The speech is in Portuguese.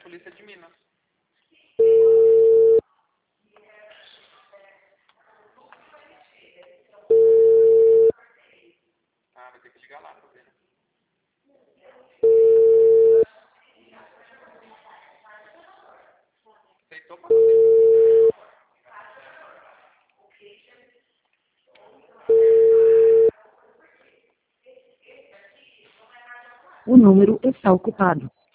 polícia de Minas. Ah, vai ter que ligar lá pra ver, né? Aceitou pra você. O número está ocupado.